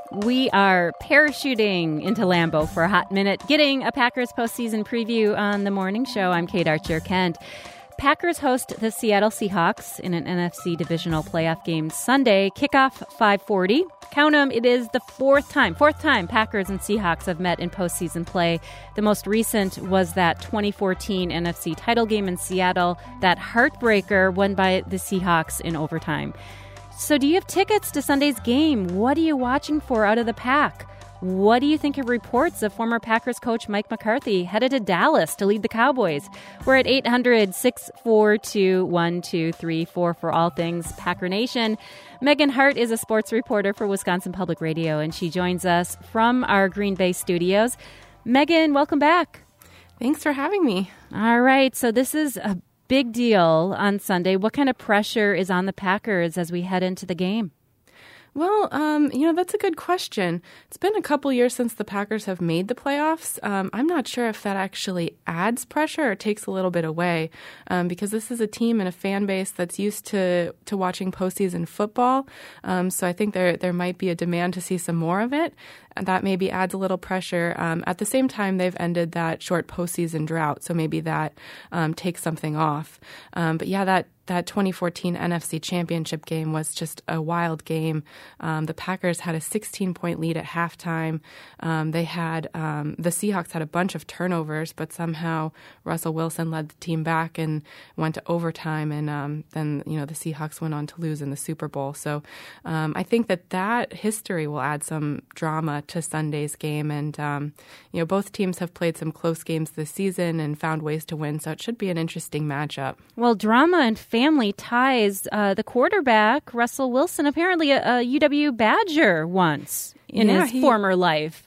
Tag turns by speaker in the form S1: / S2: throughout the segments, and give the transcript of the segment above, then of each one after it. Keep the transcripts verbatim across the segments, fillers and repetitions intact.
S1: We are parachuting into Lambeau for a hot minute, getting a Packers postseason preview on the morning show. I'm Kate Archer-Kent. Packers host the Seattle Seahawks in an N F C divisional playoff game Sunday. Kickoff five forty. Count 'em, it is the fourth time, fourth time Packers and Seahawks have met in postseason play. The most recent was that twenty fourteen N F C title game in Seattle, that heartbreaker won by the Seahawks in overtime. So do you have tickets to Sunday's game? What are you watching for out of the pack? What do you think of reports of former Packers coach Mike McCarthy headed to Dallas to lead the Cowboys? We're at eight hundred, six four two, one two three four for all things Packer Nation. Megan Hart is a sports reporter for Wisconsin Public Radio, and she joins us from our Green Bay studios. Megan, welcome back.
S2: Thanks for having me.
S1: All right, so this is a big deal on Sunday. What kind of pressure is on the Packers as we head into the game?
S2: Well, um, you know, that's a good question. It's been a couple years since the Packers have made the playoffs. Um, I'm not sure if that actually adds pressure or takes a little bit away, um, because this is a team and a fan base that's used to, to watching postseason football. Um, so I think there there might be a demand to see some more of it. And that maybe adds a little pressure. Um, at the same time, they've ended that short postseason drought, so maybe that um, takes something off. Um, but yeah, that That twenty fourteen N F C Championship game was just a wild game. Um, the Packers had a sixteen-point lead at halftime. Um, they had um, the Seahawks had a bunch of turnovers, but somehow Russell Wilson led the team back and went to overtime. And um, then you know the Seahawks went on to lose in the Super Bowl. So um, I think that that history will add some drama to Sunday's game. And um, you know both teams have played some close games this season and found ways to win. So it should be an interesting matchup.
S1: Well, drama and family ties. Uh, the quarterback, Russell Wilson, apparently a, a U W Badger once in
S2: yeah,
S1: his
S2: he,
S1: former life.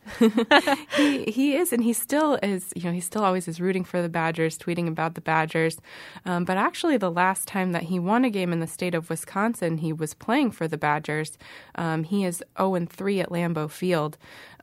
S2: he he is, and he still is. You know, he still always is rooting for the Badgers, tweeting about the Badgers. Um, but actually, the last time that he won a game in the state of Wisconsin, he was playing for the Badgers. Um, he is oh and three at Lambeau Field,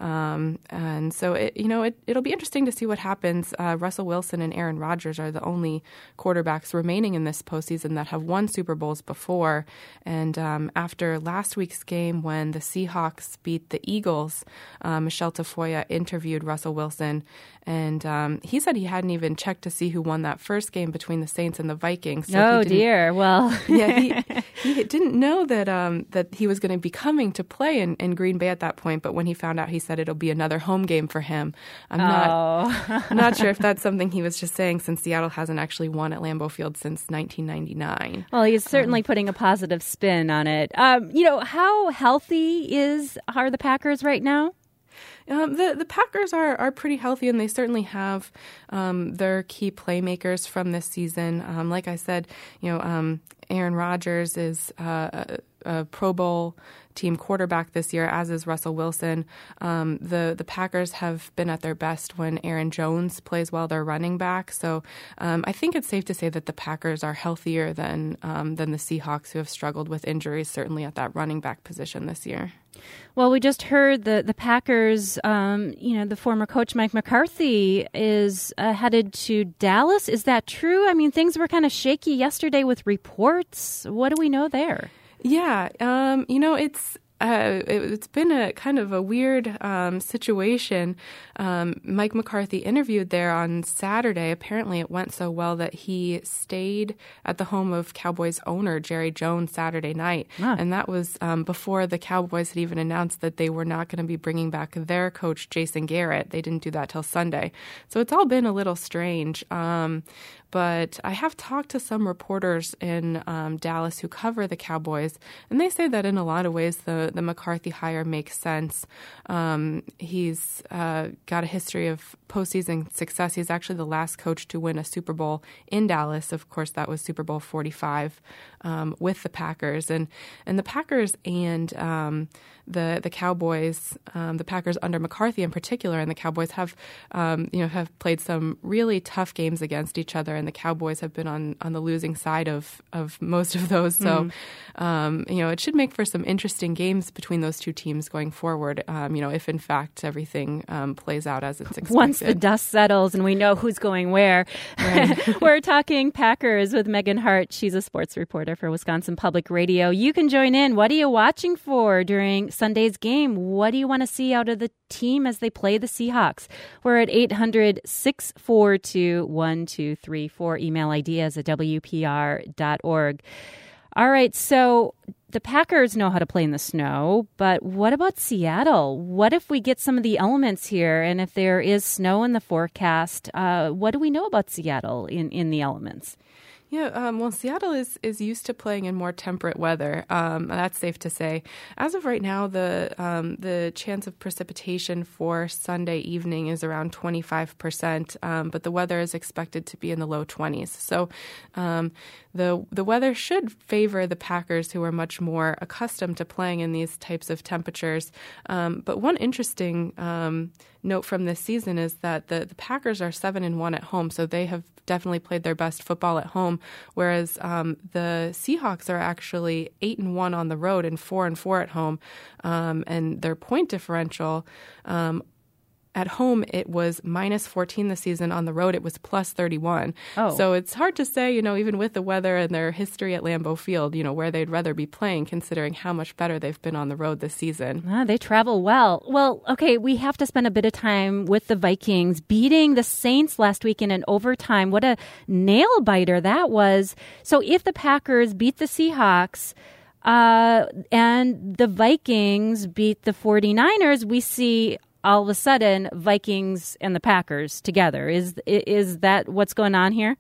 S2: um, and so it, you know it, it'll be interesting to see what happens. Uh, Russell Wilson and Aaron Rodgers are the only quarterbacks remaining in this postseason that have won Super Bowls before. And um, after last week's game, when the Seahawks beat the Eagles, uh, Michelle Tafoya interviewed Russell Wilson, and um, he said he hadn't even checked to see who won that first game between the Saints and the Vikings. So
S1: oh dear! Well,
S2: yeah, he, he didn't know that um, that he was going to be coming to play in, in Green Bay at that point. But when he found out, he said it'll be another home game for him. I'm not
S1: oh.
S2: not sure if that's something he was just saying, since Seattle hasn't actually won at Lambeau Field since nineteen ninety-nine.
S1: Well, he's certainly
S2: um,
S1: putting a positive spin on it. Um, you know, how healthy is are the Packers right now?
S2: Um, the the Packers are, are pretty healthy, and they certainly have um, their key playmakers from this season. Um, like I said, you know, um, Aaron Rodgers is uh, a, a Pro Bowl team quarterback this year, as is Russell Wilson. Um, the the Packers have been at their best when Aaron Jones plays well, their running back. So um, I think it's safe to say that the Packers are healthier than um, than the Seahawks, who have struggled with injuries, certainly at that running back position this year.
S1: Well, we just heard the the Packers, um, you know, the former coach Mike McCarthy is uh, headed to Dallas. Is that true? I mean, things were kind of shaky yesterday with reports. What do we know there?
S2: Yeah, um, you know, it's Uh, it, it's been a kind of a weird um, situation. Um, Mike McCarthy interviewed there on Saturday. Apparently it went so well that he stayed at the home of Cowboys owner Jerry Jones Saturday night. Ah. And that was um, before the Cowboys had even announced that they were not going to be bringing back their coach, Jason Garrett. They didn't do that till Sunday. So it's all been a little strange. Um, but I have talked to some reporters in um, Dallas who cover the Cowboys, and they say that in a lot of ways the the McCarthy hire makes sense. Um, he's uh, got a history of postseason success. He's actually the last coach to win a Super Bowl in Dallas. Of course, that was Super Bowl forty-five um, with the Packers. And and the Packers and um, the the Cowboys, um, the Packers under McCarthy in particular, and the Cowboys have um, you know have played some really tough games against each other, and the Cowboys have been on, on the losing side of, of most of those. So, mm. um, you know, it should make for some interesting games games between those two teams going forward, um, you know, if in fact everything um, plays out as it's expected.
S1: Once the dust settles and we know who's going where. Right. We're talking Packers with Megan Hart. She's a sports reporter for Wisconsin Public Radio. You can join in. What are you watching for during Sunday's game? What do you want to see out of the team as they play the Seahawks? We're at eight hundred, six four two, one two three four. Email ideas at W P R dot org. All right, so the Packers know how to play in the snow, but what about Seattle? What if we get some of the elements here, and if there is snow in the forecast, uh, what do we know about Seattle in, in the elements?
S2: Yeah, um, well, Seattle is, is used to playing in more temperate weather. Um, that's safe to say. As of right now, the um, the chance of precipitation for Sunday evening is around twenty-five percent, um, but the weather is expected to be in the low twenties. So um, the the weather should favor the Packers, who are much more accustomed to playing in these types of temperatures. Um, but one interesting um, note from this season is that the, the Packers are seven and one at home, so they have definitely played their best football at home, whereas um, the Seahawks are actually eight and one on the road and four and four at home, um, and their point differential. Um, At home, it was minus fourteen this season. On the road, it was plus thirty-one.
S1: Oh.
S2: So it's hard to say, you know, even with the weather and their history at Lambeau Field, you know, where they'd rather be playing, considering how much better they've been on the road this season.
S1: Ah, they travel well. Well, okay, we have to spend a bit of time with the Vikings beating the Saints last week in an overtime. What a nail-biter that was. So if the Packers beat the Seahawks, uh, and the Vikings beat the 49ers, we see all of a sudden Vikings and the Packers together. Is is that what's going on here?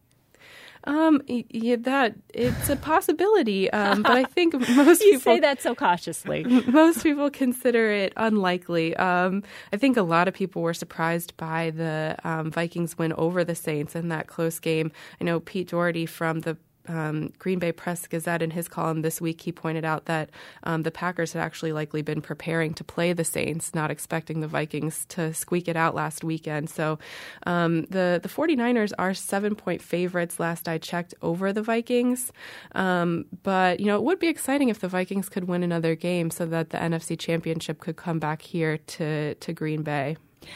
S2: Um, yeah, that it's a possibility, um, but I think most
S1: you
S2: people
S1: say that so cautiously.
S2: Most people consider it unlikely. Um, I think a lot of people were surprised by the um, Vikings win over the Saints in that close game. I know Pete Doherty from the Um, Green Bay Press-Gazette, in his column this week, he pointed out that um, the Packers had actually likely been preparing to play the Saints, not expecting the Vikings to squeak it out last weekend. So um, the, the 49ers are seven-point favorites last I checked over the Vikings. Um, but, you know, it would be exciting if the Vikings could win another game so that the N F C Championship could come back here to, to Green Bay.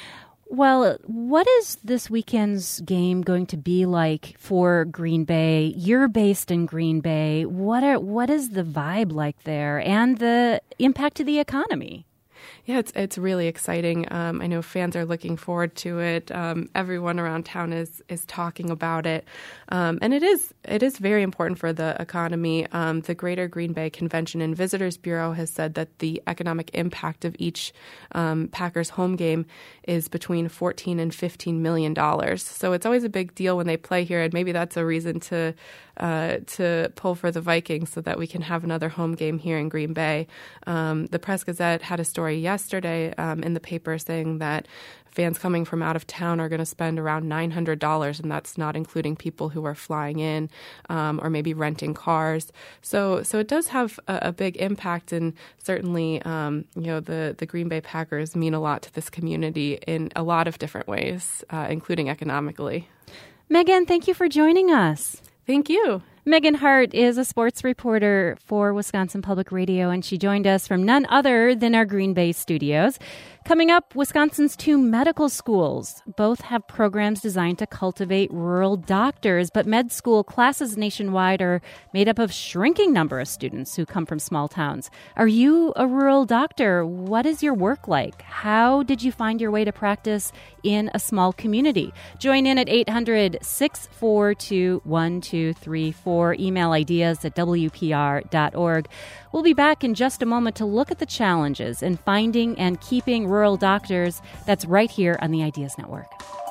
S1: Well, what is this weekend's game going to be like for Green Bay? You're based in Green Bay. What are what is the vibe like there and the impact to the economy?
S2: Yeah, it's it's really exciting. Um, I know fans are looking forward to it. Um, everyone around town is is talking about it, um, and it is it is very important for the economy. Um, the Greater Green Bay Convention and Visitors Bureau has said that the economic impact of each um, Packers home game is between fourteen and fifteen million dollars. So it's always a big deal when they play here, and maybe that's a reason to uh, to pull for the Vikings so that we can have another home game here in Green Bay. Um, the Press-Gazette had a story yesterday um, in the paper saying that fans coming from out of town are going to spend around nine hundred dollars, and that's not including people who are flying in um, or maybe renting cars. So so it does have a, a big impact, and certainly um, you know the, the Green Bay Packers mean a lot to this community in a lot of different ways, uh, including economically.
S1: Megan, thank you for joining us.
S2: Thank you.
S1: Megan Hart is a sports reporter for Wisconsin Public Radio, and she joined us from none other than our Green Bay studios. Coming up, Wisconsin's two medical schools. Both have programs designed to cultivate rural doctors, but med school classes nationwide are made up of shrinking number of students who come from small towns. Are you a rural doctor? What is your work like? How did you find your way to practice in a small community? Join in at eight hundred, six four two, one two three four. Email ideas at W P R dot org. We'll be back in just a moment to look at the challenges in finding and keeping rural doctors. That's right here on the Ideas Network.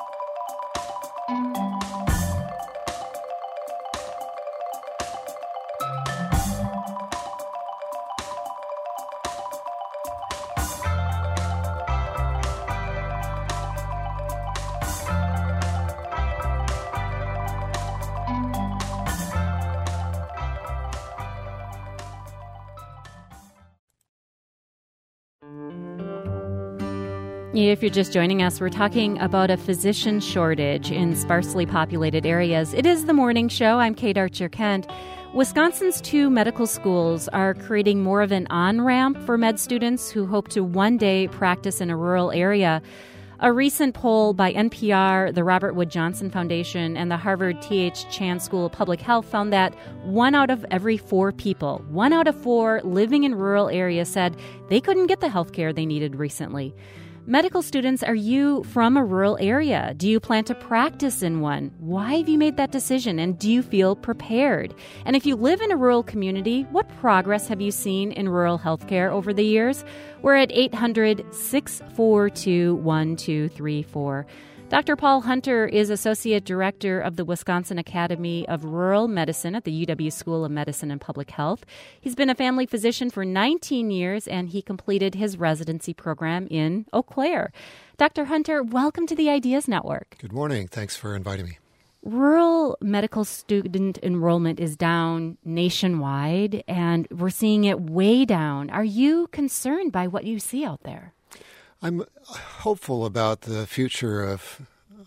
S1: If you're just joining us, we're talking about a physician shortage in sparsely populated areas. It is the morning show. I'm Kate Archer-Kent. Wisconsin's two medical schools are creating more of an on-ramp for med students who hope to one day practice in a rural area. A recent poll by N P R, the Robert Wood Johnson Foundation, and the Harvard T H Chan School of Public Health found that one out of every four people, one out of four living in rural areas said they couldn't get the health care they needed recently. Medical students, are you from a rural area? Do you plan to practice in one? Why have you made that decision, and do you feel prepared? And if you live in a rural community, what progress have you seen in rural healthcare over the years? We're at eight hundred, six four two, one two three four. Doctor Paul Hunter is Associate Director of the Wisconsin Academy of Rural Medicine at the U W School of Medicine and Public Health. He's been a family physician for nineteen years, and he completed his residency program in Eau Claire. Doctor Hunter, welcome to the Ideas Network.
S3: Good morning. Thanks for inviting me.
S1: Rural medical student enrollment is down nationwide, and we're seeing it way down. Are you concerned by what you see out there?
S3: I'm hopeful about the future of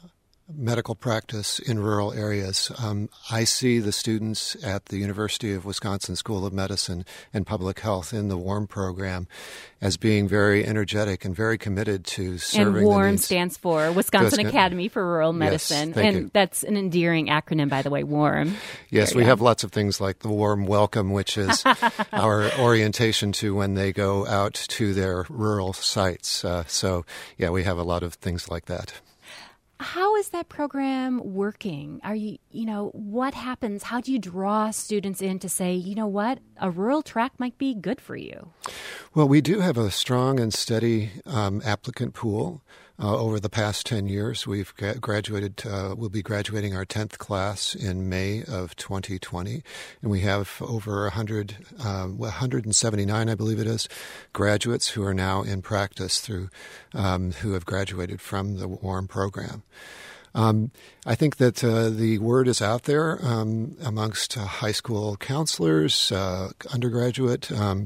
S3: medical practice in rural areas. Um, I see the students at the University of Wisconsin School of Medicine and Public Health in the WARM program as being very energetic and very committed to serving
S1: and WARM
S3: the needs.
S1: Stands for Wisconsin
S3: Wisconsin
S1: Academy for Rural Medicine.
S3: Yes, thank
S1: and
S3: you.
S1: That's an endearing acronym, by the way, WARM.
S3: Yes,
S1: Very
S3: we
S1: young.
S3: have lots of things like the WARM Welcome, which is our orientation to when they go out to their rural sites. Uh, so, yeah, we have a lot of things like that.
S1: How is that program working? Are you, you know, what happens? How do you draw students in to say, you know what, a rural track might be good for you?
S3: Well, we do have a strong and steady um, applicant pool. Uh, over the past ten years, we've gra- graduated, uh, we'll be graduating our tenth class in May of twenty twenty. And we have over one hundred, uh, one hundred seventy-nine, I believe it is, graduates who are now in practice through, um, who have graduated from the WARM program. Um, I think that uh, the word is out there um, amongst uh, high school counselors, uh, undergraduate um,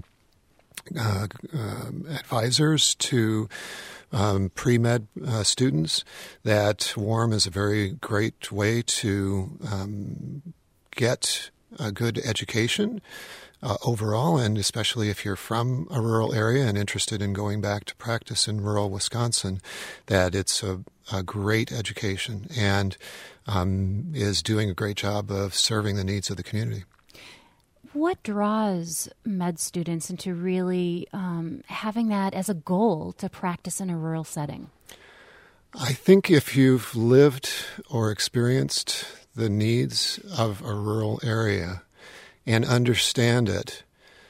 S3: uh, uh, advisors to Um, pre-med uh, students, that WARM is a very great way to um, get a good education uh, overall, and especially if you're from a rural area and interested in going back to practice in rural Wisconsin, that it's a, a great education and um, is doing a great job of serving the needs of the community.
S1: What draws med students into really um, having that as a goal to practice in a rural setting?
S3: I think if you've lived or experienced the needs of a rural area and understand it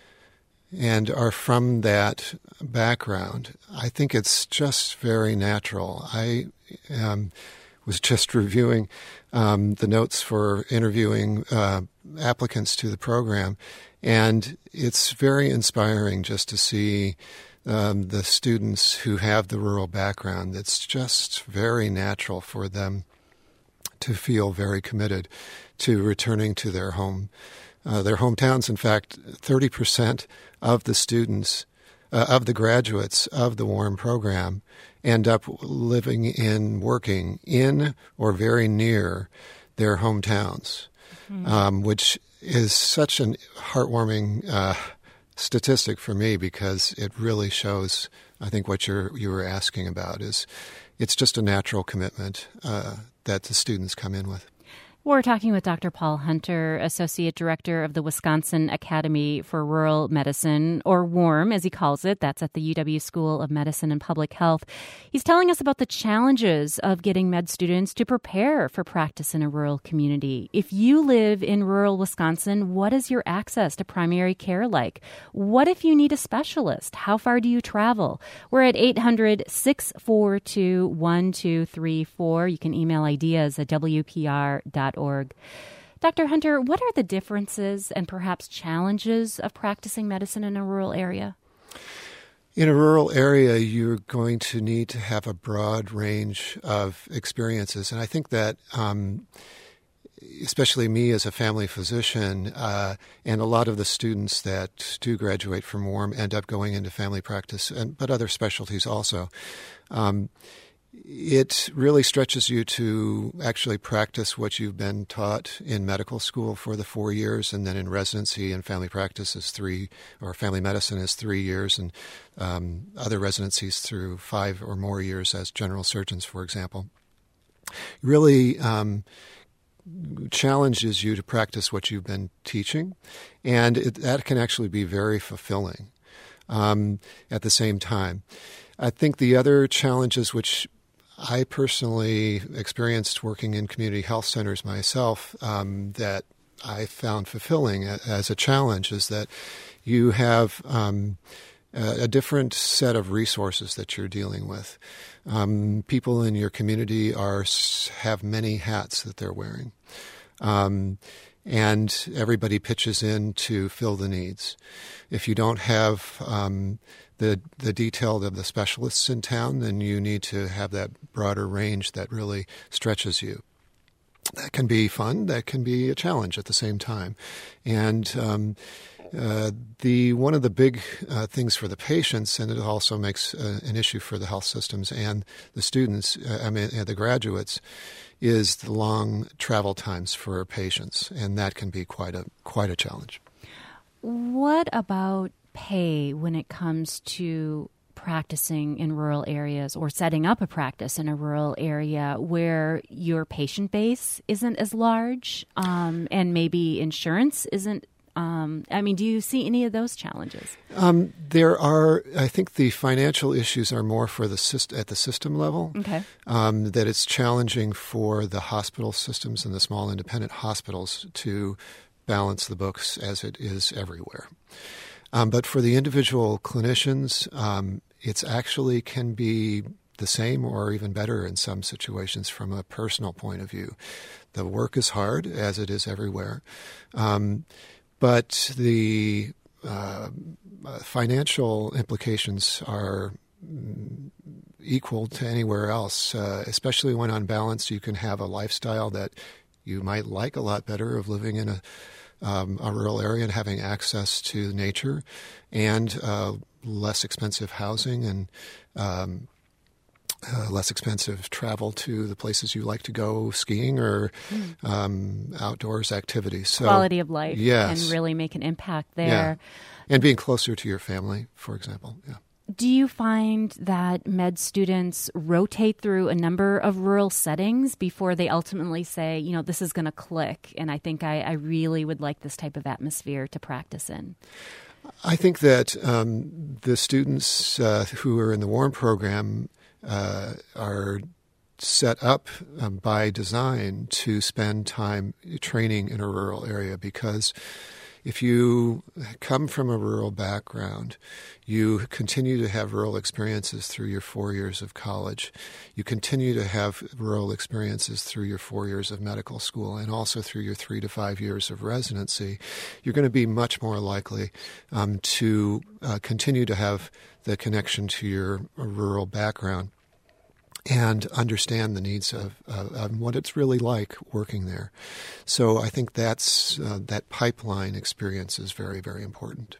S3: and are from that background, I think it's just very natural. I um, was just reviewing um, the notes for interviewing uh, applicants to the program, and it's very inspiring just to see um, the students who have the rural background. It's just very natural for them to feel very committed to returning to their home, uh, their hometowns. In fact, thirty percent of the students, uh, of the graduates of the WARM program end up living in, working in or very near their hometowns, mm-hmm. um, which is such a heartwarming uh, statistic for me, because it really shows, I think, what you're you were asking about is it's just a natural commitment uh, that the students come in with.
S1: We're talking with Doctor Paul Hunter, Associate Director of the Wisconsin Academy for Rural Medicine, or WARM, as he calls it. That's at the U W School of Medicine and Public Health. He's telling us about the challenges of getting med students to prepare for practice in a rural community. If you live in rural Wisconsin, what is your access to primary care like? What if you need a specialist? How far do you travel? We're at eight hundred, six four two, one two three four. You can email ideas at w p r dot org. Doctor Hunter, what are the differences and perhaps challenges of practicing medicine in a rural area?
S3: In a rural area, you're going to need to have a broad range of experiences. And I think that um, especially me as a family physician, uh, and a lot of the students that do graduate from WARM end up going into family practice, and but other specialties also. Um, it really stretches you to actually practice what you've been taught in medical school for the four years, and then in residency and family practice is three, or family medicine is three years, and um, other residencies through five or more years as general surgeons, for example. Really um, challenges you to practice what you've been teaching, and it, that can actually be very fulfilling um, at the same time. I think the other challenges which I personally experienced working in community health centers myself um, that I found fulfilling as a challenge is that you have um, a, a different set of resources that you're dealing with. Um, people in your community are have many hats that they're wearing. Um, and everybody pitches in to fill the needs. If you don't have um, the the detail of the specialists in town, then you need to have that broader range that really stretches you. That can be fun. That can be a challenge at the same time. And um, uh, the one of the big uh, things for the patients, and it also makes uh, an issue for the health systems and the students, uh, I mean, uh, the graduates, is the long travel times for patients, and that can be quite a quite a challenge.
S1: What about pay when it comes to practicing in rural areas or setting up a practice in a rural area where your patient base isn't as large um, and maybe insurance isn't? Um, I mean, do you see any of those challenges?
S3: Um, there are, I think the financial issues are more for the syst- at the system level.
S1: Okay.
S3: Um, that it's challenging for the hospital systems and the small independent hospitals to balance the books as it is everywhere. Um, but for the individual clinicians, um, it's actually can be the same or even better in some situations from a personal point of view. The work is hard, as it is everywhere. Um, But the uh, financial implications are equal to anywhere else, uh, especially when on balance you can have a lifestyle that you might like a lot better of living in a, um, a rural area and having access to nature and uh, less expensive housing and um Uh, less expensive travel to the places you like to go skiing or um, outdoors activities. So,
S1: quality of life
S3: yes.
S1: can really make an impact there.
S3: Yeah. And being closer to your family, for example. Yeah.
S1: Do you find that med students rotate through a number of rural settings before they ultimately say, you know, this is going to click, and I think I, I really would like this type of atmosphere to practice in?
S3: I think that um, the students uh, who are in the WARM program Uh, are set up um, by design to spend time training in a rural area, because if you come from a rural background, you continue to have rural experiences through your four years of college. You continue to have rural experiences through your four years of medical school and also through your three to five years of residency. You're going to be much more likely um, to uh, continue to have the connection to your rural background and understand the needs of, of, of what it's really like working there. So I think that's uh, that pipeline experience is very, very important.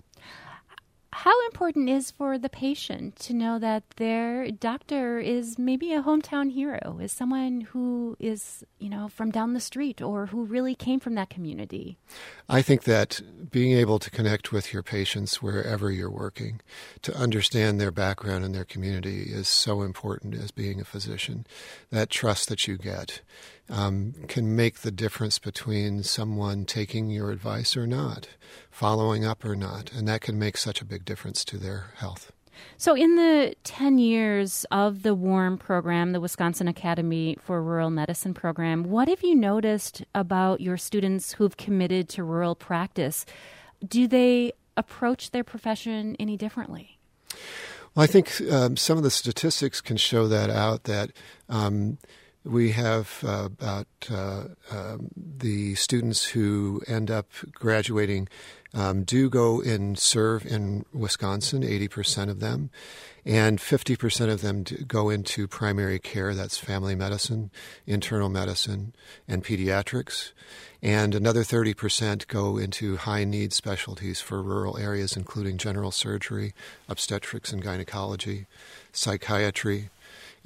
S1: How important is for the patient to know that their doctor is maybe a hometown hero, is someone who is, you know, from down the street or who really came from that community?
S3: I think that being able to connect with your patients wherever you're working, to understand their background and their community is so important as being a physician. That trust that you get um, can make the difference between someone taking your advice or not, following up or not, and that can make such a big difference to their health.
S1: So in the ten years of the WARM program, the Wisconsin Academy for Rural Medicine program, what have you noticed about your students who've committed to rural practice? Do they approach their profession any differently?
S3: Well, I think um, some of the statistics can show that out, that um, we have uh, about uh, um, the students who end up graduating um, do go and serve in Wisconsin, eighty percent of them, and fifty percent of them go into primary care, that's family medicine, internal medicine, and pediatrics, and another thirty percent go into high-need specialties for rural areas, including general surgery, obstetrics and gynecology, psychiatry,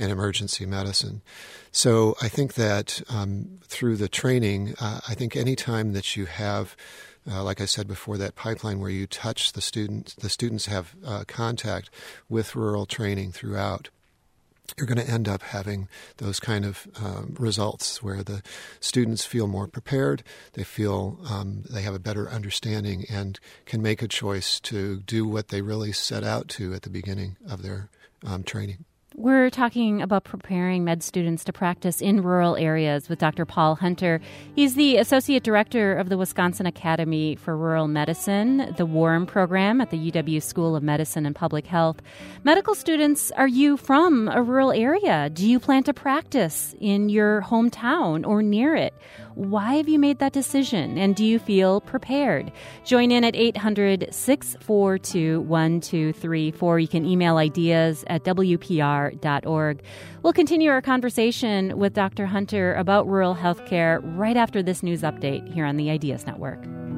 S3: and emergency medicine. So I think that um, through the training, uh, I think any time that you have, uh, like I said before, that pipeline where you touch the students, the students have uh, contact with rural training throughout, you're going to end up having those kind of um, results where the students feel more prepared, they feel um, they have a better understanding and can make a choice to do what they really set out to at the beginning of their um, training.
S1: We're talking about preparing med students to practice in rural areas with Doctor Paul Hunter. He's the Associate Director of the Wisconsin Academy for Rural Medicine, the WARM program at the U W School of Medicine and Public Health. Medical students, are you from a rural area? Do you plan to practice in your hometown or near it? Why have you made that decision? And do you feel prepared? Join in at eight hundred, six four two, one two three four. You can email ideas at w p r dot org. We'll continue our conversation with Doctor Hunter about rural health care right after this news update here on the Ideas Network.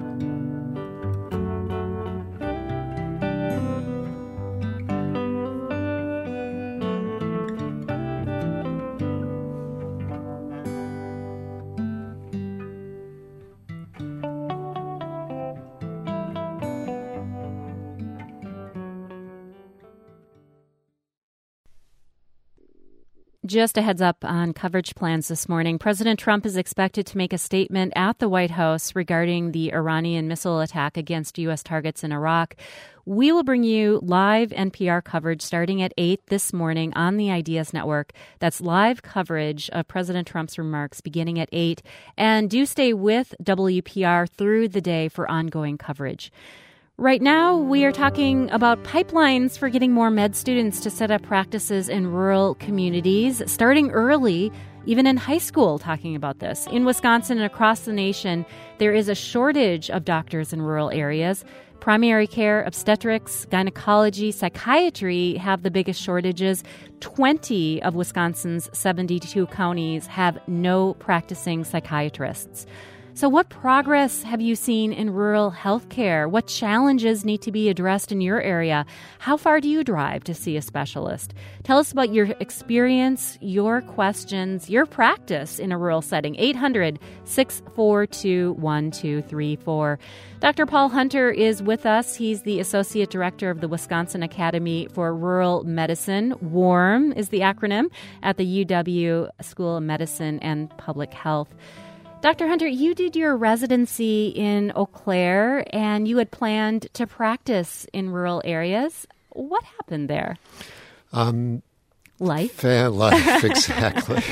S1: Just a heads up on coverage plans this morning. President Trump is expected to make a statement at the White House regarding the Iranian missile attack against U S targets in Iraq. We will bring you live N P R coverage starting at eight this morning on the Ideas Network. That's live coverage of President Trump's remarks beginning at eight. And do stay with W P R through the day for ongoing coverage. Right now, we are talking about pipelines for getting more med students to set up practices in rural communities, starting early, even in high school, talking about this. In Wisconsin and across the nation, there is a shortage of doctors in rural areas. Primary care, obstetrics, gynecology, psychiatry have the biggest shortages. twenty of Wisconsin's seventy-two counties have no practicing psychiatrists. So what progress have you seen in rural health care? What challenges need to be addressed in your area? How far do you drive to see a specialist? Tell us about your experience, your questions, your practice in a rural setting. eight hundred, six four two, one two three four. Doctor Paul Hunter is with us. He's the Associate Director of the Wisconsin Academy for Rural Medicine. WARM is the acronym at the U W School of Medicine and Public Health. Doctor Hunter, you did your residency in Eau Claire, and you had planned to practice in rural areas. What happened there?
S3: Um,
S1: life?
S3: Fan life, exactly.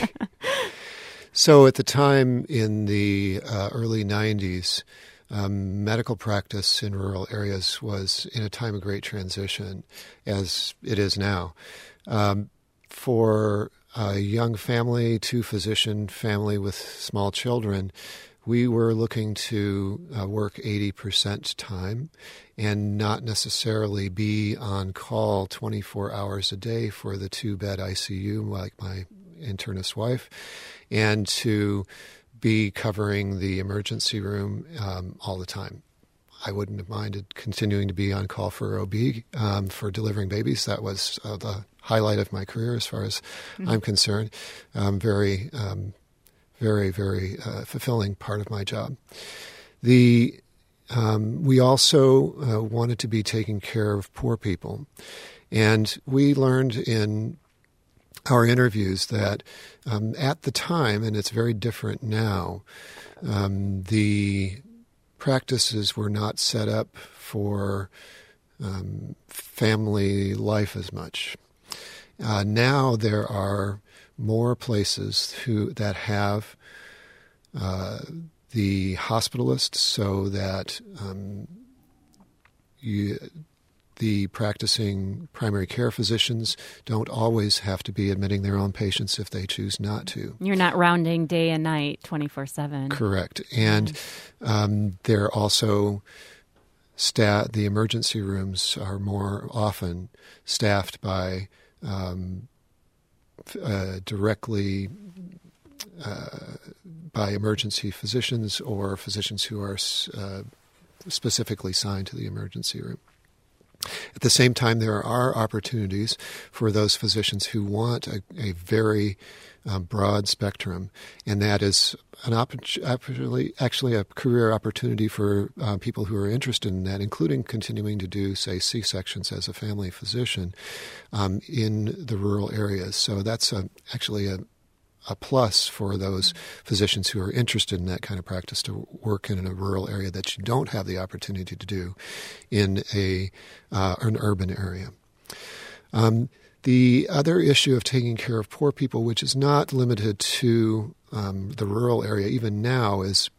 S3: So at the time in the uh, early nineties, um, medical practice in rural areas was in a time of great transition, as it is now. Um, for a young family, two-physician family with small children, we were looking to uh, work eighty percent time and not necessarily be on call twenty-four hours a day for the two-bed I C U like my internist wife, and to be covering the emergency room um, all the time. I wouldn't have minded continuing to be on call for O B um, for delivering babies. That was uh, the highlight of my career as far as mm-hmm. I'm concerned. Um, very, um, very, very uh, fulfilling part of my job. The um, we also uh, wanted to be taking care of poor people. And we learned in our interviews that um, at the time, and it's very different now, um, the practices were not set up for um, family life as much. Uh, now there are more places who that have uh, the hospitalists, so that um, you, the practicing primary care physicians don't always have to be admitting their own patients if they choose not to.
S1: You're not rounding day and night twenty-four seven.
S3: Correct. And um, they're also sta- the emergency rooms are more often staffed by um, uh, directly uh, by emergency physicians or physicians who are uh, specifically signed to the emergency room. At the same time, there are opportunities for those physicians who want a, a very uh, broad spectrum, and that is an opp- actually, actually a career opportunity for uh, people who are interested in that, including continuing to do, say, C-sections as a family physician um, in the rural areas. So that's a, actually a a plus for those physicians who are interested in that kind of practice to work in a rural area that you don't have the opportunity to do in a uh, an urban area. Um, the other issue of taking care of poor people, which is not limited to um, the rural area, even now, is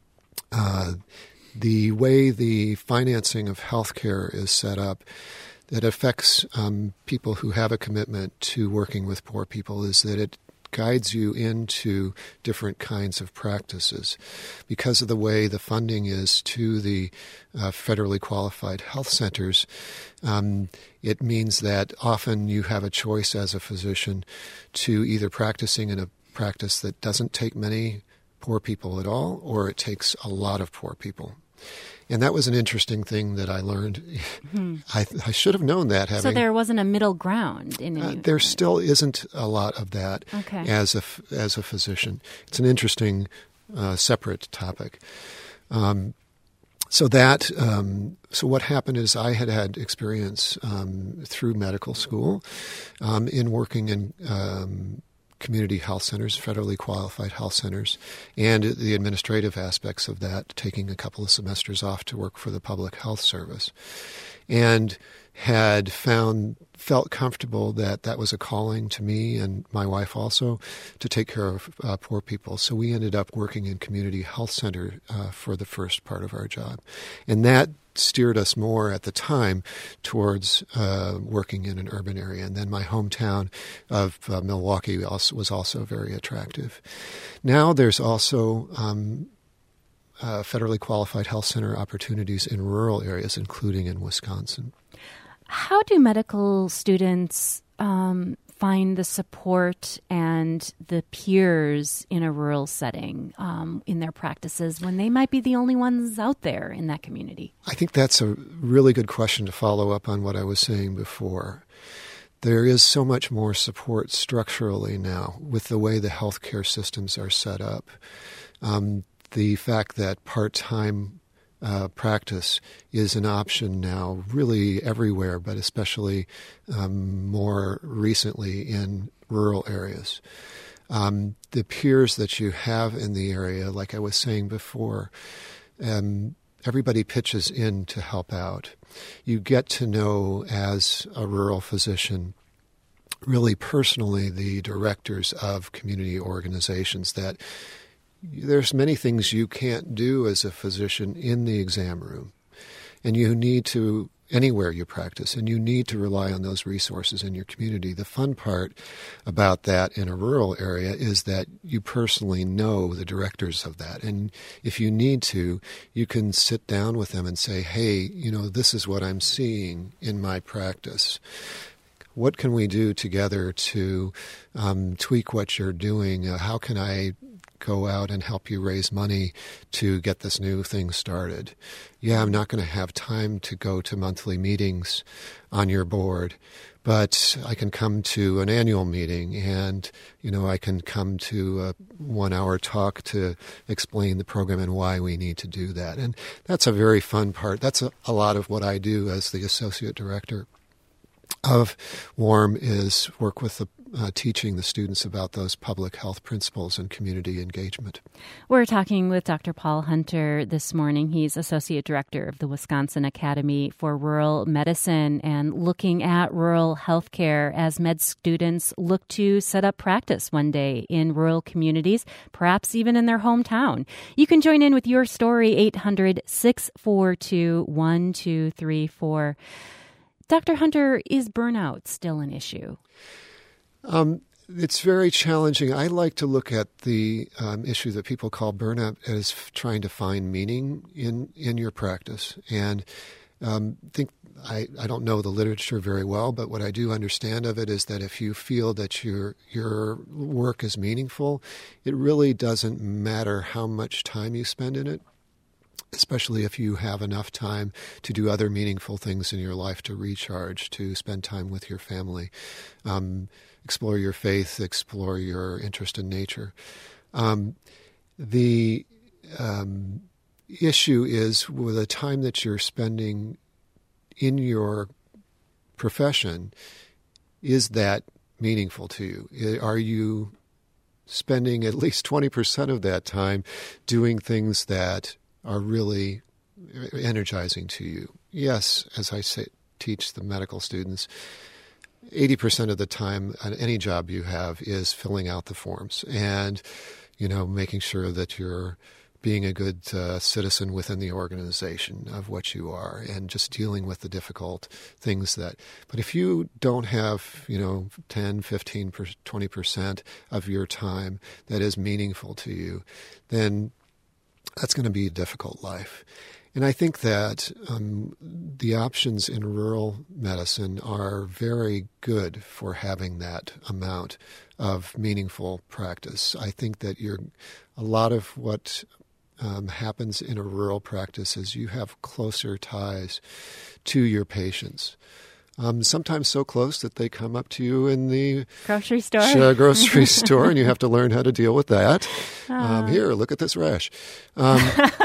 S3: uh, the way the financing of healthcare is set up that affects um, people who have a commitment to working with poor people is that it guides you into different kinds of practices. Because of the way the funding is to the uh, federally qualified health centers, um, it means that often you have a choice as a physician to either practicing in a practice that doesn't take many poor people at all, or it takes a lot of poor people. And that was an interesting thing that I learned. Mm-hmm. I, I should have known that. Having,
S1: so there wasn't a middle ground in
S3: uh, There still isn't a lot of that
S1: okay.
S3: as a as a physician. It's an interesting, uh, separate topic. Um, so that um, so what happened is I had had experience um, through medical school um, in working in Um, community health centers, federally qualified health centers, and the administrative aspects of that, taking a couple of semesters off to work for the Public Health Service, and had found, felt comfortable that that was a calling to me and my wife also to take care of uh, poor people. So we ended up working in community health center uh, for the first part of our job. And that steered us more at the time towards uh, working in an urban area. And then my hometown of uh, Milwaukee also, was also very attractive. Now there's also um, uh, federally qualified health center opportunities in rural areas, including in Wisconsin.
S1: How do medical students um, find the support and the peers in a rural setting um, in their practices when they might be the only ones out there in that community?
S3: I think that's a really good question to follow up on what I was saying before. There is so much more support structurally now with the way the healthcare systems are set up. Um, the fact that part-time Uh, practice is an option now really everywhere, but especially um, more recently in rural areas. Um, the peers that you have in the area, like I was saying before, um, everybody pitches in to help out. You get to know, as a rural physician, really personally the directors of community organizations that there's many things you can't do as a physician in the exam room, and you need to, anywhere you practice, and you need to rely on those resources in your community. The fun part about that in a rural area is that you personally know the directors of that, and if you need to, you can sit down with them and say, hey, you know, this is what I'm seeing in my practice. What can we do together to um, tweak what you're doing? Uh, how can I go out and help you raise money to get this new thing started? Yeah, I'm not going to have time to go to monthly meetings on your board, but I can come to an annual meeting, and, you know, I can come to a one-hour talk to explain the program and why we need to do that. And that's a very fun part. That's a, a lot of what I do as the associate director of WARM, is work with the uh, teaching the students about those public health principles and community engagement.
S1: We're talking with Doctor Paul Hunter this morning. He's Associate Director of the Wisconsin Academy for Rural Medicine, and looking at rural healthcare as med students look to set up practice one day in rural communities, perhaps even in their hometown. You can join in with your story, eight hundred, six four two, one two three four. Doctor Hunter, is burnout still an issue?
S3: Um, it's very challenging. I like to look at the um, issue that people call burnout as f- trying to find meaning in, in your practice. And um, think I, I don't know the literature very well, but what I do understand of it is that if you feel that your your work is meaningful, it really doesn't matter how much time you spend in it. especially if you have enough time to do other meaningful things in your life, to recharge, to spend time with your family, um, explore your faith, explore your interest in nature. Um, the um, issue is with the time that you're spending in your profession, is that meaningful to you? Are you spending at least twenty percent of that time doing things that are really energizing to you? Yes, as I say, teach the medical students, eighty percent of the time on any job you have is filling out the forms and, you know, making sure that you're being a good uh, citizen within the organization of what you are, and just dealing with the difficult things that, but if you don't have, you know, ten, fifteen, twenty percent of your time that is meaningful to you, then that's going to be a difficult life. And I think that um, the options in rural medicine are very good for having that amount of meaningful practice. I think that you're, a lot of what Um, happens in a rural practice is you have closer ties to your patients. Um, sometimes so close that they come up to you in the
S1: grocery store,
S3: uh, grocery store, and you have to learn how to deal with that. Uh. Um, here, look at this rash. Um,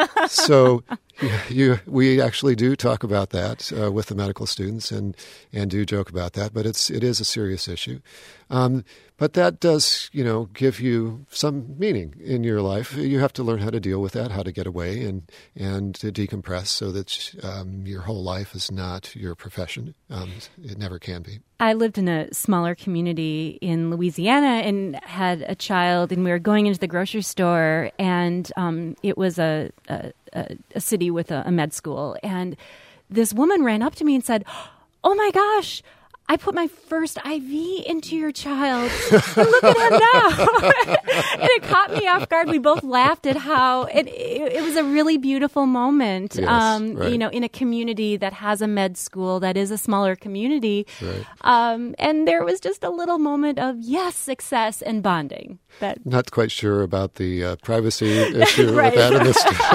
S3: so you, you, we actually do talk about that uh, with the medical students, and and do joke about that. But it's it is a serious issue. Um, but that does, you know, give you some meaning in your life. You have to learn how to deal with that, how to get away and and to decompress, so that um, your whole life is not your profession. Um, it never can be.
S1: I lived in a smaller community in Louisiana and had a child, and we were going into the grocery store, and um, it was a, a, a city with a, a med school. And this woman ran up to me and said, "Oh my gosh, I put my first I V into your child, and look at him now." And it caught me off guard. We both laughed at how it, it, it was a really beautiful moment,
S3: yes,
S1: um,
S3: right.
S1: you know, in a community that has a med school, that is a smaller community.
S3: Right.
S1: Um, and there was just a little moment of, yes, success and bonding. That
S3: Not quite sure about the uh, privacy issue
S1: right.
S3: with that in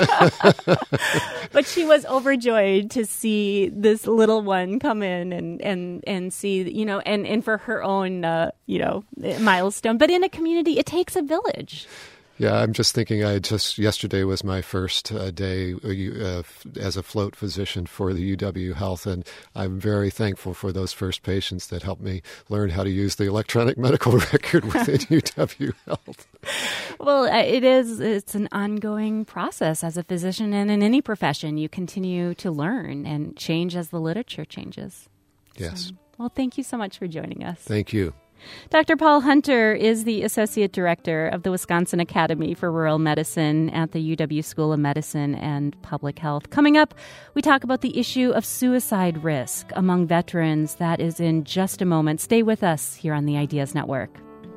S3: this.
S1: But she was overjoyed to see this little one come in and, and, and see, you know, and, and for her own, uh, you know, milestone. But in a community, it takes a village.
S3: Yeah, I'm just thinking I just, yesterday was my first uh, day uh, as a float physician for the U W Health, and I'm very thankful for those first patients that helped me learn how to use the electronic medical record within U W Health.
S1: Well, it is, it's an ongoing process as a physician, and in any profession, you continue to learn and change as the literature changes.
S3: Yes.
S1: So, well, thank you so much for joining us.
S3: Thank you.
S1: Doctor Paul Hunter is the Associate Director of the Wisconsin Academy for Rural Medicine at the U W School of Medicine and Public Health. Coming up, we talk about the issue of suicide risk among veterans. That is in just a moment. Stay with us here on the Ideas Network.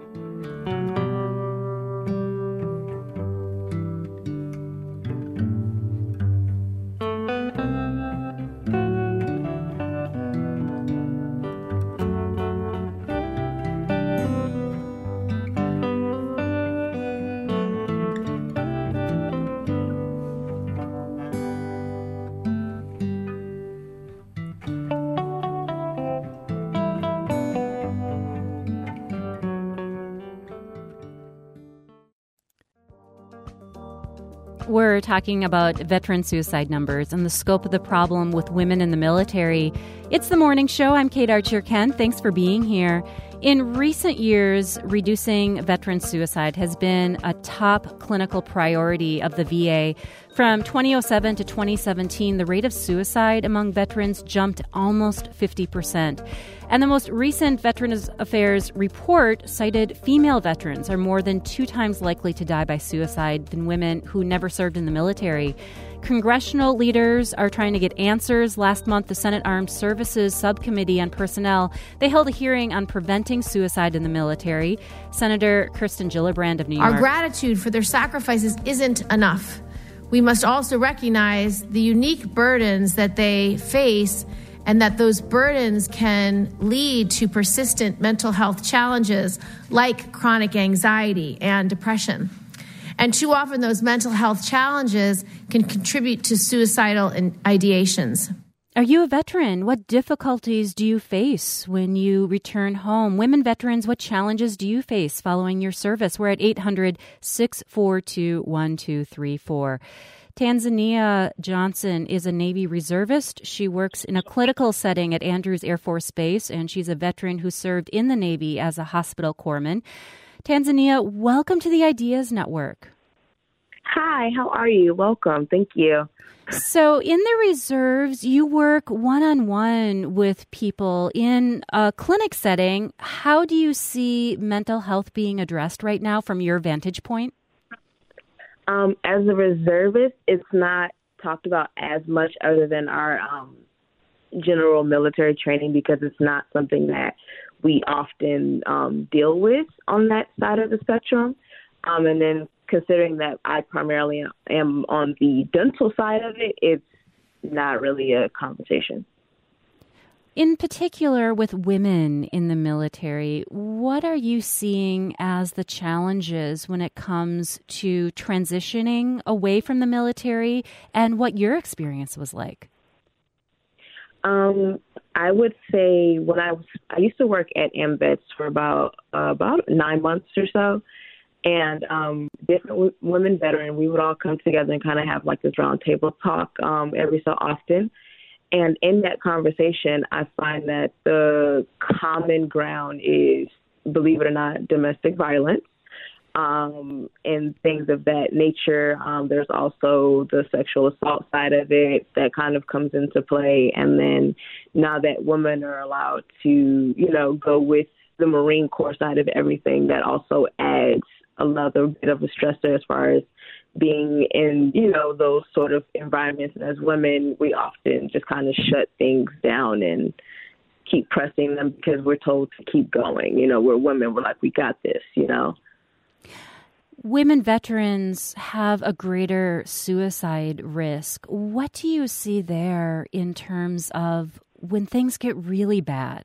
S1: We're talking about veteran suicide numbers and the scope of the problem with women in the military. It's the morning show. I'm Kate Archer-Kent. Thanks for being here. In recent years, reducing veteran suicide has been a top clinical priority of the V A. From twenty oh seven to twenty seventeen, the rate of suicide among veterans jumped almost fifty percent. And the most recent Veterans Affairs report cited female veterans are more than two times likely to die by suicide than women who never served in the military. Congressional leaders are trying to get answers. Last month, the Senate Armed Services Subcommittee on Personnel, they held a hearing on preventing suicide in the military. Senator Kirsten Gillibrand of New York.
S4: Our gratitude for their sacrifices isn't enough. We must also recognize the unique burdens that they face, and that those burdens can lead to persistent mental health challenges like chronic anxiety and depression. And too often those mental health challenges can contribute to suicidal ideations.
S1: Are you a veteran? What difficulties do you face when you return home? Women veterans, what challenges do you face following your service? We're at eight hundred, six four two, one two three four. Tanzania Johnson is a Navy reservist. She works in a clinical setting at Andrews Air Force Base, and she's a veteran who served in the Navy as a hospital corpsman. Tanzania, welcome to the Ideas Network.
S5: Hi, how are you? Welcome. Thank you.
S1: So in the reserves, you work one-on-one with people in a clinic setting. How do you see mental health being addressed right now from your vantage point?
S5: Um, as a reservist, it's not talked about as much other than our um, general military training because it's not something that we often um, deal with on that side of the spectrum. Um, and then considering that I primarily am on the dental side of it, it's not really a conversation.
S1: In particular, with women in the military, what are you seeing as the challenges when it comes to transitioning away from the military and what your experience was like?
S5: Um, I would say when I was, I used to work at AMVETS for about uh, about nine months or so, and um, different w- women veteran, we would all come together and kind of have like this round table talk um, every so often. And in that conversation, I find that the common ground is, believe it or not, domestic violence um, and things of that nature. Um, there's also the sexual assault side of it that kind of comes into play. And then now that women are allowed to, you know, go with the Marine Corps side of everything, that also adds another bit of a stressor as far as being in, you know, those sort of environments. And as women, we often just kind of shut things down and keep pressing them because we're told to keep going. You know, we're women. We're like, we got this, you know.
S1: Women veterans have a greater suicide risk. What do you see there in terms of when things get really bad?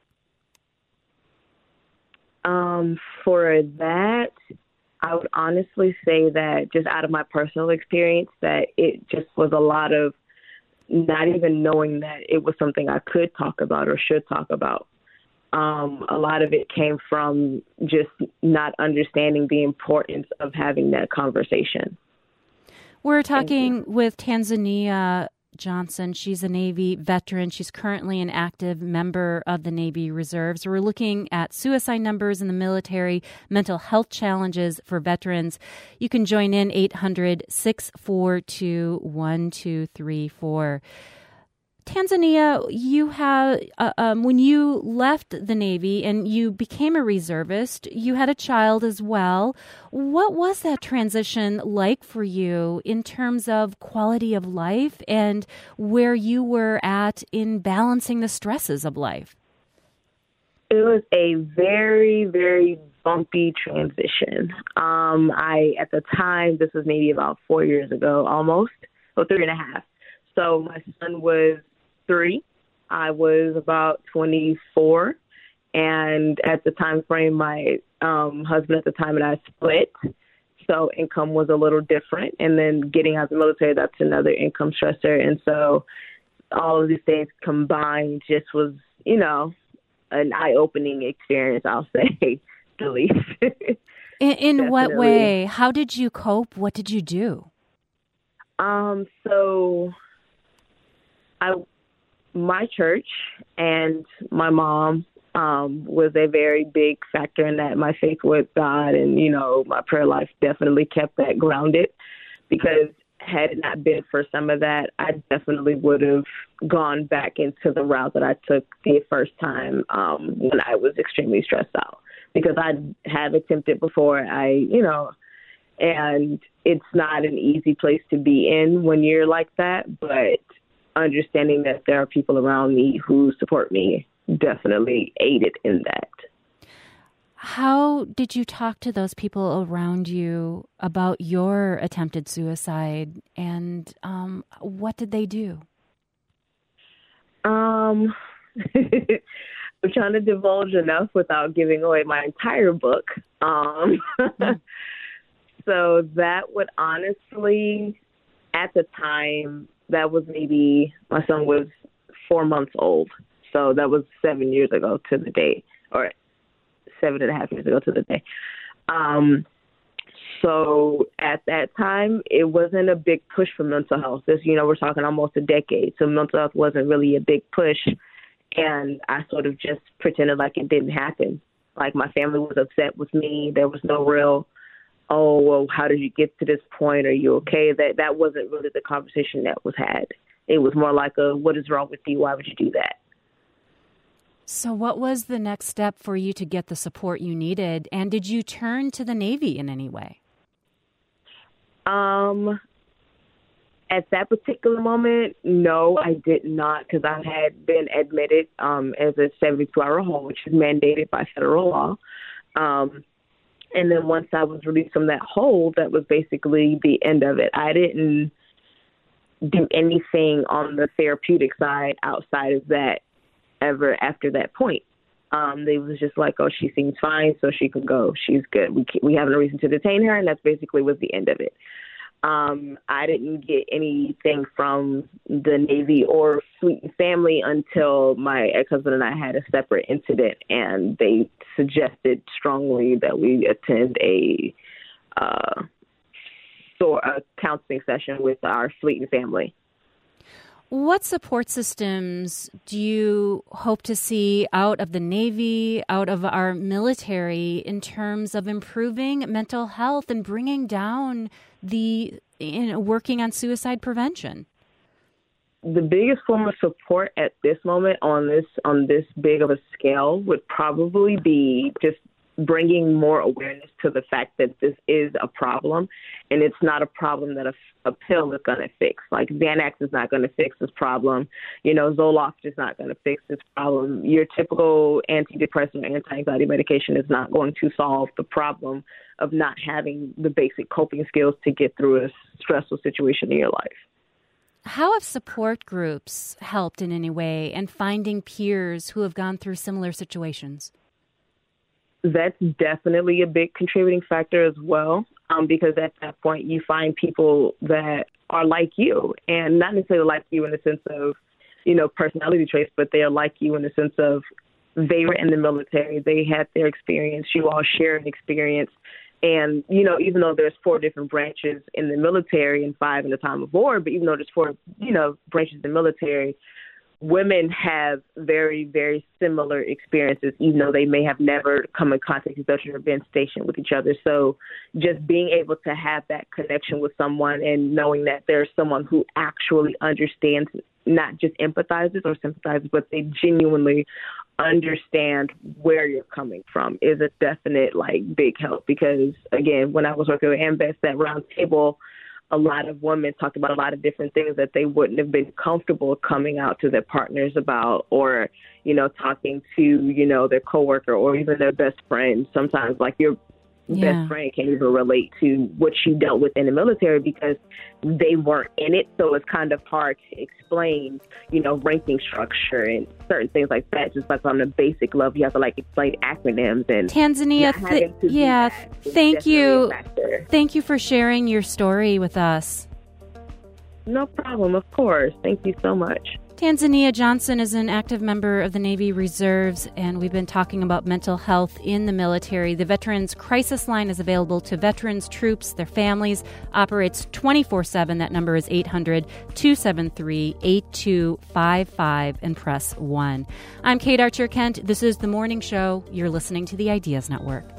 S5: Um, for that, I would honestly say that just out of my personal experience, that it just was a lot of not even knowing that it was something I could talk about or should talk about. Um, a lot of it came from just not understanding the importance of having that conversation.
S1: We're talking with Tanzania Johnson. She's a Navy veteran. She's currently an active member of the Navy Reserves. We're looking at suicide numbers in the military, mental health challenges for veterans. You can join in eight hundred, six four two, one two three four. Tanzania, you have, uh, um, when you left the Navy and you became a reservist, you had a child as well. What was that transition like for you in terms of quality of life and where you were at in balancing the stresses of life?
S5: It was a very, very bumpy transition. Um, I, at the time, this was maybe about four years ago, almost, or three and a half. So my son was three. I was about twenty-four. And at the time frame, my um, husband at the time and I split. So income was a little different. And then getting out of the military, that's another income stressor. And so all of these things combined just was, you know, an eye-opening experience, I'll say, the least.
S1: In, in what way? How did you cope? What did you do?
S5: Um, so I, my church and my mom um, was a very big factor in that. My faith with God and, you know, my prayer life definitely kept that grounded, because had it not been for some of that, I definitely would have gone back into the route that I took the first time um, when I was extremely stressed out, because I have attempted before. I, you know, and it's not an easy place to be in when you're like that, but understanding that there are people around me who support me definitely aided in that.
S1: How did you talk to those people around you about your attempted suicide, and um, what did they do?
S5: Um, I'm trying to divulge enough without giving away my entire book. Um, So that would honestly, at the time, that was maybe, my son was four months old. So that was seven years ago to the day, or seven and a half years ago to the day. Um, so at that time, it wasn't a big push for mental health. This, you know, we're talking almost a decade. So mental health wasn't really a big push. And I sort of just pretended like it didn't happen. Like my family was upset with me. There was no real, oh, well, how did you get to this point? Are you okay? That that wasn't really the conversation that was had. It was more like a, what is wrong with you? Why would you do that?
S1: So what was the next step for you to get the support you needed? And did you turn to the Navy in any way?
S5: Um, at that particular moment, no, I did not, because I had been admitted um, as a seventy-two hour hold, which is mandated by federal law. Um, and then once I was released from that hold, that was basically the end of it. I didn't do anything on the therapeutic side outside of that ever after that point. Um, they was just like, oh, she seems fine, so she can go. She's good. We we have no reason to detain her, and that's basically was the end of it. Um, I didn't get anything from the Navy or Fleet and Family until my ex-husband and I had a separate incident, and they suggested strongly that we attend a uh, so a counseling session with our Fleet and Family.
S1: What support systems do you hope to see out of the Navy, out of our military, in terms of improving mental health and bringing down the, you know, working on suicide prevention?
S5: The biggest form of support at this moment on this on this big of a scale would probably be just bringing more awareness to the fact that this is a problem, and it's not a problem that a, a pill is going to fix. Like Xanax is not going to fix this problem. You know, Zoloft is not going to fix this problem. Your typical antidepressant or anti-anxiety medication is not going to solve the problem of not having the basic coping skills to get through a stressful situation in your life.
S1: How have support groups helped in any way, and finding peers who have gone through similar situations?
S5: That's definitely a big contributing factor as well, um, because at that point you find people that are like you, and not necessarily like you in the sense of, you know, personality traits, but they are like you in the sense of they were in the military, they had their experience, you all share an experience. And, you know, even though there's four different branches in the military and five in the time of war, but even though there's four, you know, branches in the military, women have very, very similar experiences, even though they may have never come in contact with each other or been stationed with each other. So just being able to have that connection with someone and knowing that there's someone who actually understands, not just empathizes or sympathizes, but they genuinely understand where you're coming from is a definite, like, big help. Because, again, when I was working with AMVETS, that round table, a lot of women talked about a lot of different things that they wouldn't have been comfortable coming out to their partners about, or, you know, talking to, you know, their coworker or even their best friend. Sometimes, like, your yeah. best friend can't even relate to what you dealt with in the military because they weren't in it. So it's kind of hard to explain, you know, ranking structure and certain things like that. Just like on the basic level, you have to, like, explain acronyms and
S1: Tanzania. Th- yeah, thank you. Thank you for sharing your story with us.
S5: No problem. Of course. Thank you so much.
S1: Tanzania Johnson is an active member of the Navy Reserves, and we've been talking about mental health in the military. The Veterans Crisis Line is available to veterans, troops, their families, operates twenty-four seven. That number is eight hundred, two seven three, eight two five five and press one. I'm Kate Archer Kent. This is The Morning Show. You're listening to the Ideas Network.